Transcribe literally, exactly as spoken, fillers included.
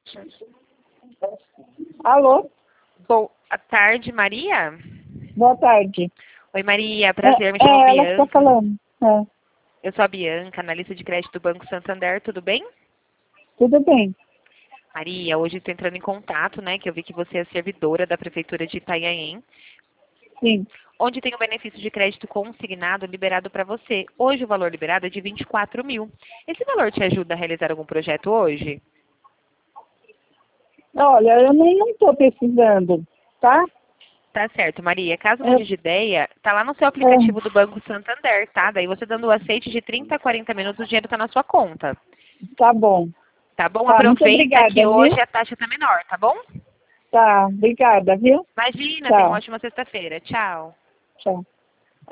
Alô? Boa tarde, Maria. Boa tarde. Oi, Maria. Prazer, é, me chamo é, Bianca. ela está falando. É, Eu sou a Bianca, analista de crédito do Banco Santander. Tudo bem? tudo bem. Maria, hoje estou entrando em contato, né? Que eu vi que você é servidora da Prefeitura de Itanhaém, Sim. onde tem o benefício de crédito consignado liberado para você. Hoje o valor liberado é de vinte e quatro mil. Esse valor te ajuda a realizar algum projeto hoje? Olha, eu nem não estou precisando, tá? Tá certo, Maria. Caso É, mude de ideia, tá lá no seu é, aplicativo do Banco Santander, tá? Daí você dando o aceite de trinta a quarenta minutos, o dinheiro tá na sua conta. tá bom. Tá bom? Tá, muito Aproveita que obrigada, hoje viu? a taxa tá menor, tá bom? Tá, obrigada, viu? Imagina, tenha uma Tchau, ótima sexta-feira. Tchau. tchau.